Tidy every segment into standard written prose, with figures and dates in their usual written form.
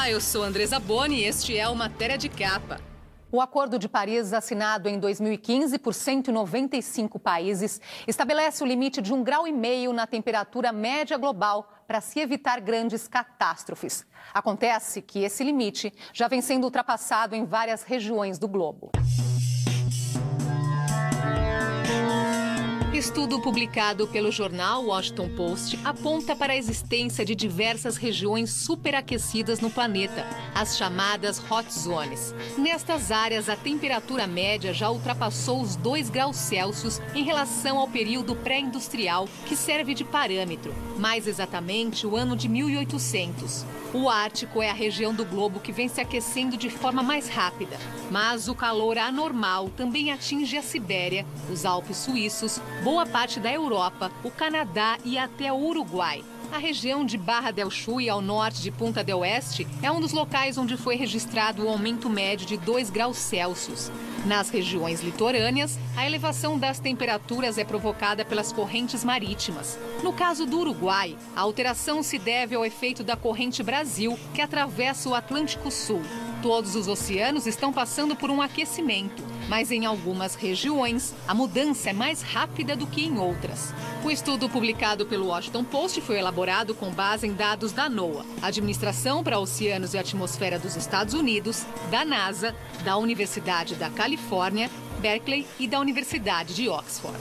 Olá, eu sou Andresa Boni e este é o Matéria de Capa. O Acordo de Paris, assinado em 2015 por 195 países, estabelece o limite de 1,5 graus na temperatura média global para se evitar grandes catástrofes. Acontece que esse limite já vem sendo ultrapassado em várias regiões do globo. Estudo publicado pelo jornal Washington Post aponta para a existência de diversas regiões superaquecidas no planeta, as chamadas hot zones. Nestas áreas, a temperatura média já ultrapassou os 2 graus Celsius em relação ao período pré-industrial, que serve de parâmetro, mais exatamente o ano de 1800. O Ártico é a região do globo que vem se aquecendo de forma mais rápida, mas o calor anormal também atinge a Sibéria, os Alpes suíços, boa parte da Europa, o Canadá e até o Uruguai. A região de Barra del Chuy, ao norte de Punta del Este, é um dos locais onde foi registrado o aumento médio de 2 graus Celsius. Nas regiões litorâneas, a elevação das temperaturas é provocada pelas correntes marítimas. No caso do Uruguai, a alteração se deve ao efeito da corrente Brasil, que atravessa o Atlântico Sul. Todos os oceanos estão passando por um aquecimento, mas em algumas regiões a mudança é mais rápida do que em outras. O estudo publicado pelo Washington Post foi elaborado com base em dados da NOAA, Administração para Oceanos e Atmosfera dos Estados Unidos, da NASA, da Universidade da Califórnia, Berkeley e da Universidade de Oxford.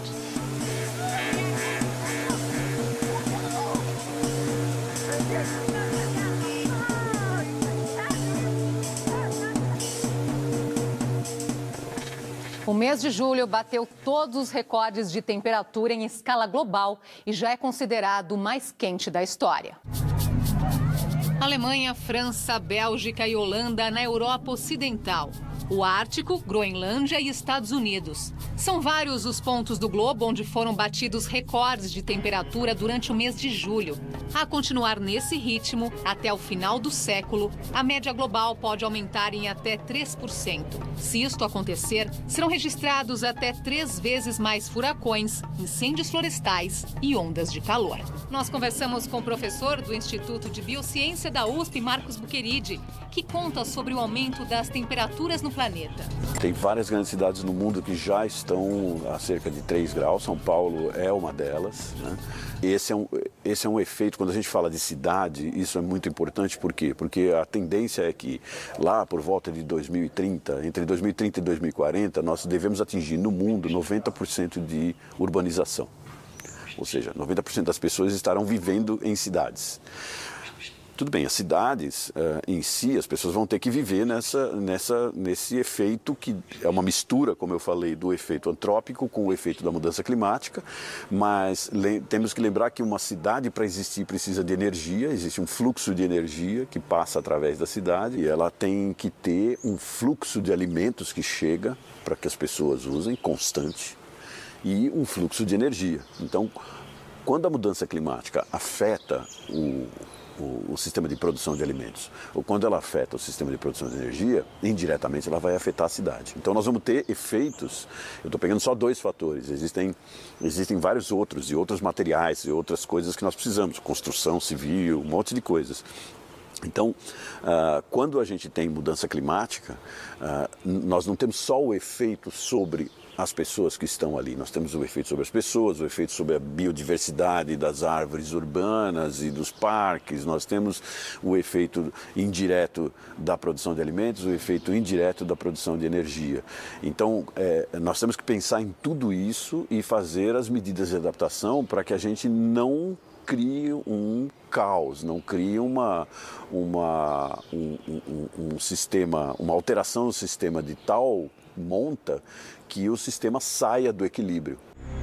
O mês de julho bateu todos os recordes de temperatura em escala global e já é considerado o mais quente da história. Alemanha, França, Bélgica e Holanda na Europa Ocidental. O Ártico, Groenlândia e Estados Unidos. São vários os pontos do globo onde foram batidos recordes de temperatura durante o mês de julho. A continuar nesse ritmo, até o final do século, a média global pode aumentar em até 3%. Se isto acontecer, serão registrados até 3 vezes mais furacões, incêndios florestais e ondas de calor. Nós conversamos com o professor do Instituto de Biociência da USP, Marcos Buqueride, que conta sobre o aumento das temperaturas no planeta. Tem várias grandes cidades no mundo que já estão a cerca de 3 graus, São Paulo é uma delas, né? Esse é um efeito, quando a gente fala de cidade, isso é muito importante, por quê? Porque a tendência é que lá por volta de 2030, entre 2030 e 2040, nós devemos atingir no mundo 90% de urbanização. Ou seja, 90% das pessoas estarão vivendo em cidades. Tudo bem, as cidades em si, as pessoas vão ter que viver nesse efeito que é uma mistura, como eu falei, do efeito antrópico com o efeito da mudança climática, mas temos que lembrar que uma cidade, para existir, precisa de energia, existe um fluxo de energia que passa através da cidade e ela tem que ter um fluxo de alimentos que chega para que as pessoas usem, constante, e um fluxo de energia. Então, quando a mudança climática afeta o sistema de produção de alimentos, ou quando ela afeta o sistema de produção de energia, indiretamente ela vai afetar a cidade. Então nós vamos ter efeitos, eu estou pegando só 2 fatores, existem vários outros, e outros materiais, e outras coisas que nós precisamos, construção civil, um monte de coisas. Então, quando a gente tem mudança climática, nós não temos só o efeito sobre as pessoas que estão ali, nós temos o efeito sobre as pessoas, o efeito sobre a biodiversidade das árvores urbanas e dos parques, nós temos o efeito indireto da produção de alimentos, o efeito indireto da produção de energia. Então, nós temos que pensar em tudo isso e fazer as medidas de adaptação para que a gente não crie um caos, não crie um sistema, uma alteração no sistema de tal monta que o sistema saia do equilíbrio.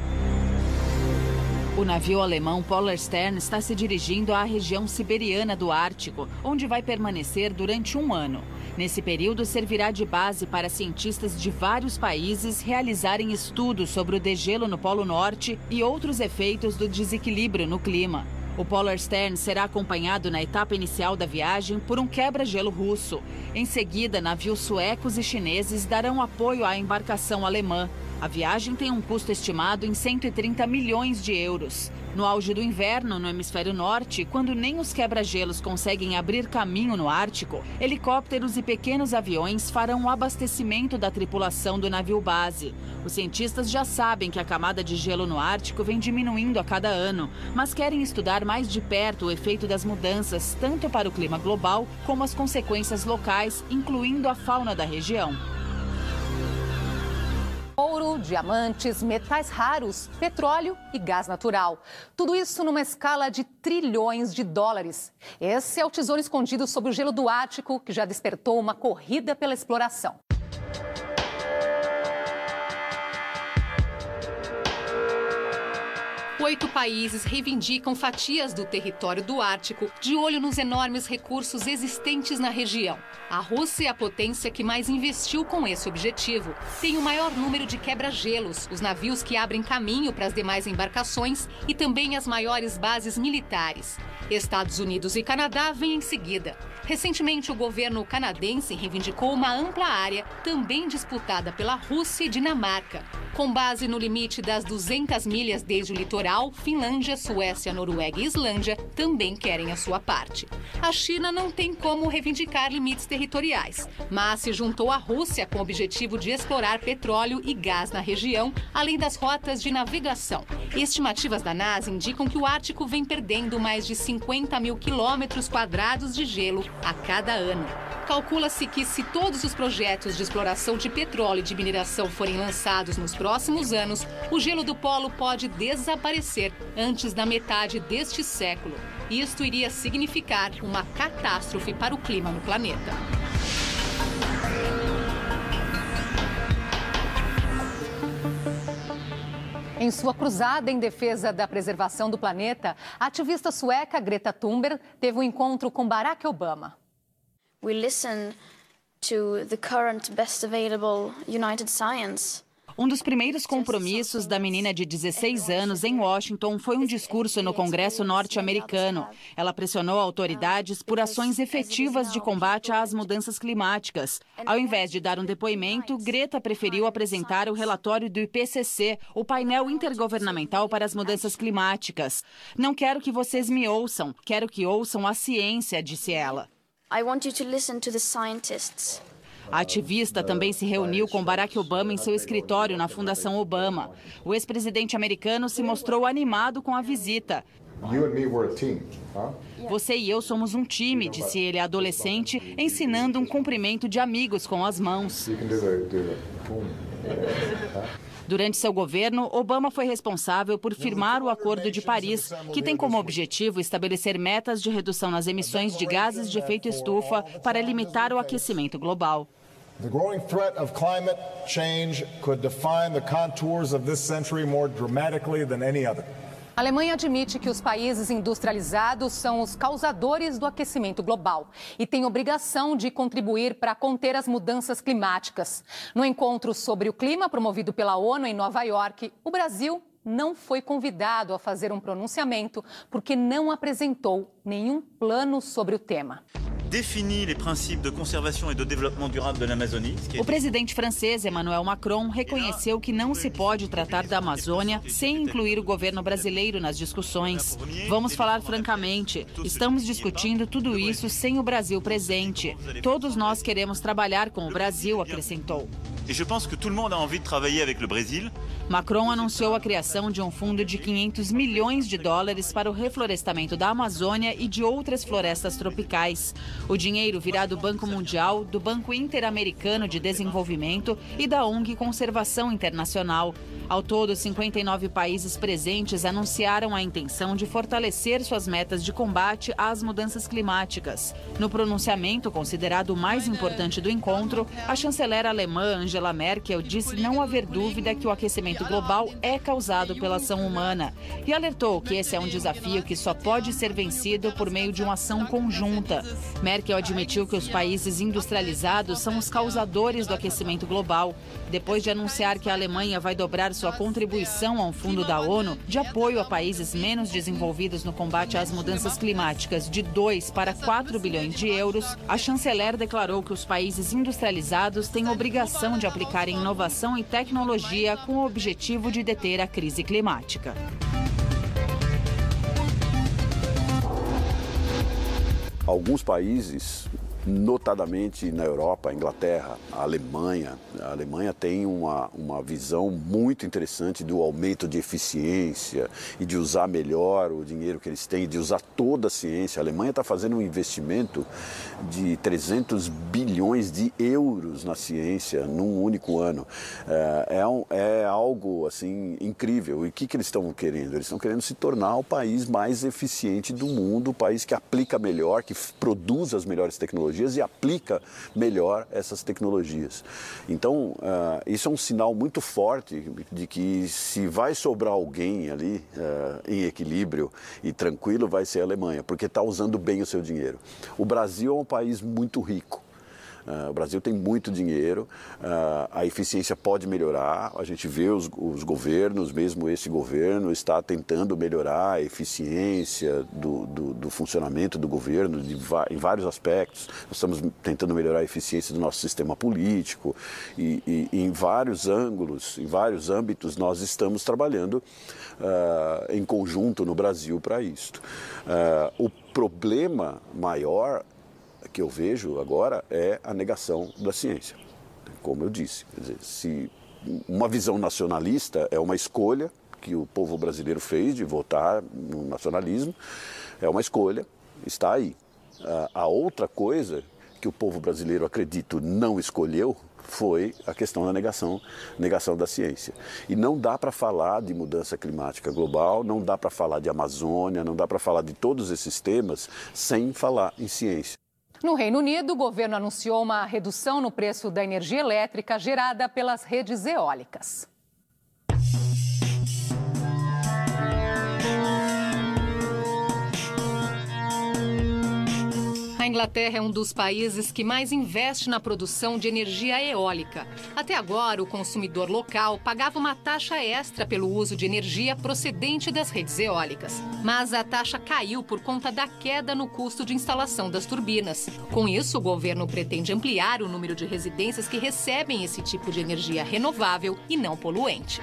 O navio alemão Polarstern está se dirigindo à região siberiana do Ártico, onde vai permanecer durante 1 ano. Nesse período, servirá de base para cientistas de vários países realizarem estudos sobre o degelo no Polo Norte e outros efeitos do desequilíbrio no clima. O Polarstern será acompanhado na etapa inicial da viagem por um quebra-gelo russo. Em seguida, navios suecos e chineses darão apoio à embarcação alemã. A viagem tem um custo estimado em 130 milhões de euros. No auge do inverno, no hemisfério norte, quando nem os quebra-gelos conseguem abrir caminho no Ártico, helicópteros e pequenos aviões farão o abastecimento da tripulação do navio base. Os cientistas já sabem que a camada de gelo no Ártico vem diminuindo a cada ano, mas querem estudar mais de perto o efeito das mudanças, tanto para o clima global como as consequências locais, incluindo a fauna da região. Ouro, diamantes, metais raros, petróleo e gás natural. Tudo isso numa escala de trilhões de dólares. Esse é o tesouro escondido sob o gelo do Ártico, que já despertou uma corrida pela exploração. Oito países reivindicam fatias do território do Ártico, de olho nos enormes recursos existentes na região. A Rússia é a potência que mais investiu com esse objetivo. Tem o maior número de quebra-gelos, os navios que abrem caminho para as demais embarcações e também as maiores bases militares. Estados Unidos e Canadá vêm em seguida. Recentemente, o governo canadense reivindicou uma ampla área, também disputada pela Rússia e Dinamarca. Com base no limite das 200 milhas desde o litoral, Finlândia, Suécia, Noruega e Islândia também querem a sua parte. A China não tem como reivindicar limites territoriais, mas se juntou à Rússia com o objetivo de explorar petróleo e gás na região, além das rotas de navegação. Estimativas da NASA indicam que o Ártico vem perdendo mais de 50 mil quilômetros quadrados de gelo a cada ano. Calcula-se que, se todos os projetos de exploração de petróleo e de mineração forem lançados nos próximos anos, o gelo do polo pode desaparecer antes da metade deste século. Isto iria significar uma catástrofe para o clima no planeta. Em sua cruzada em defesa da preservação do planeta, a ativista sueca Greta Thunberg teve um encontro com Barack Obama. We listen to the current best available United Science. Um dos primeiros compromissos da menina de 16 anos em Washington foi um discurso no Congresso norte-americano. Ela pressionou autoridades por ações efetivas de combate às mudanças climáticas. Ao invés de dar um depoimento, Greta preferiu apresentar o relatório do IPCC, o painel intergovernamental para as mudanças climáticas. Não quero que vocês me ouçam, quero que ouçam a ciência, disse ela. I want you to listen to the scientists. A ativista também se reuniu com Barack Obama em seu escritório na Fundação Obama. O ex-presidente americano se mostrou animado com a visita. Você e eu somos um time, disse ele, adolescente, ensinando um cumprimento de amigos com as mãos. Durante seu governo, Obama foi responsável por firmar o Acordo de Paris, que tem como objetivo estabelecer metas de redução nas emissões de gases de efeito estufa para limitar o aquecimento global. The growing threat of climate change could define the contours of this century more dramatically than any other. A Alemanha admite que os países industrializados são os causadores do aquecimento global e tem obrigação de contribuir para conter as mudanças climáticas. No encontro sobre o clima promovido pela ONU em Nova York, o Brasil não foi convidado a fazer um pronunciamento porque não apresentou nenhum plano sobre o tema. O presidente francês Emmanuel Macron reconheceu que não se pode tratar da Amazônia sem incluir o governo brasileiro nas discussões. Vamos falar francamente, estamos discutindo tudo isso sem o Brasil presente. Todos nós queremos trabalhar com o Brasil, acrescentou. Macron anunciou a criação de um fundo de 500 milhões de dólares para o reflorestamento da Amazônia e de outras florestas tropicais. O dinheiro virá do Banco Mundial, do Banco Interamericano de Desenvolvimento e da ONG Conservação Internacional. Ao todo, 59 países presentes anunciaram a intenção de fortalecer suas metas de combate às mudanças climáticas. No pronunciamento, considerado o mais importante do encontro, a chanceler alemã Angela Merkel disse não haver dúvida que o aquecimento global é causado pela ação humana e alertou que esse é um desafio que só pode ser vencido por meio de uma ação conjunta. Merkel admitiu que os países industrializados são os causadores do aquecimento global, depois de anunciar que a Alemanha vai dobrar sua contribuição a um fundo da ONU de apoio a países menos desenvolvidos no combate às mudanças climáticas de 2 para 4 bilhões de euros, a chanceler declarou que os países industrializados têm obrigação de aplicar inovação e tecnologia com o objetivo de deter a crise climática. Alguns países, notadamente na Europa, a Inglaterra, a Alemanha tem uma visão muito interessante do aumento de eficiência e de usar melhor o dinheiro que eles têm, de usar toda a ciência. A Alemanha está fazendo um investimento de 300 bilhões de euros na ciência num único ano. É algo assim incrível. E o que eles estão querendo? Eles estão querendo se tornar o país mais eficiente do mundo, o país que aplica melhor, que produz as melhores tecnologias e aplica melhor essas tecnologias. Então, isso é um sinal muito forte de que se vai sobrar alguém ali em equilíbrio e tranquilo, vai ser a Alemanha, porque está usando bem o seu dinheiro. O Brasil é um país muito rico. O Brasil tem muito dinheiro, a eficiência pode melhorar, a gente vê os governos, mesmo esse governo está tentando melhorar a eficiência do funcionamento do governo em vários aspectos. Nós estamos tentando melhorar a eficiência do nosso sistema político e em vários ângulos, em vários âmbitos, nós estamos trabalhando em conjunto no Brasil para isto. O problema maior que eu vejo agora é a negação da ciência. Como eu disse, quer dizer, se uma visão nacionalista é uma escolha que o povo brasileiro fez de votar no nacionalismo, é uma escolha, está aí. A outra coisa que o povo brasileiro, acredito, não escolheu foi a questão da negação da ciência. E não dá para falar de mudança climática global, não dá para falar de Amazônia, não dá para falar de todos esses temas sem falar em ciência. No Reino Unido, o governo anunciou uma redução no preço da energia elétrica gerada pelas redes eólicas. A Inglaterra é um dos países que mais investe na produção de energia eólica. Até agora, o consumidor local pagava uma taxa extra pelo uso de energia procedente das redes eólicas. Mas a taxa caiu por conta da queda no custo de instalação das turbinas. Com isso, o governo pretende ampliar o número de residências que recebem esse tipo de energia renovável e não poluente.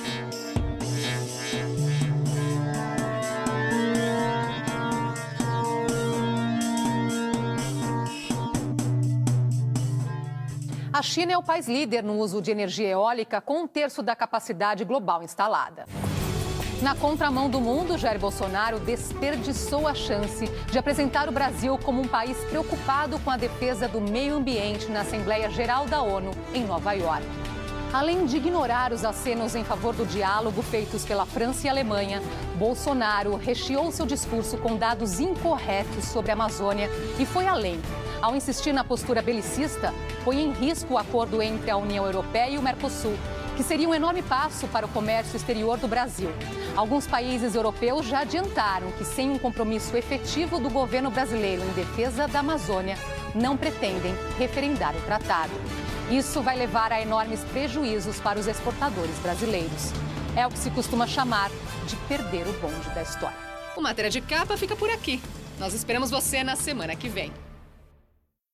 A China é o país líder no uso de energia eólica, com 1/3 da capacidade global instalada. Na contramão do mundo, Jair Bolsonaro desperdiçou a chance de apresentar o Brasil como um país preocupado com a defesa do meio ambiente na Assembleia Geral da ONU, em Nova York. Além de ignorar os acenos em favor do diálogo feitos pela França e Alemanha, Bolsonaro recheou seu discurso com dados incorretos sobre a Amazônia e foi além. Ao insistir na postura belicista, põe em risco o acordo entre a União Europeia e o Mercosul, que seria um enorme passo para o comércio exterior do Brasil. Alguns países europeus já adiantaram que, sem um compromisso efetivo do governo brasileiro em defesa da Amazônia, não pretendem referendar o tratado. Isso vai levar a enormes prejuízos para os exportadores brasileiros. É o que se costuma chamar de perder o bonde da história. O Matéria de Capa fica por aqui. Nós esperamos você na semana que vem.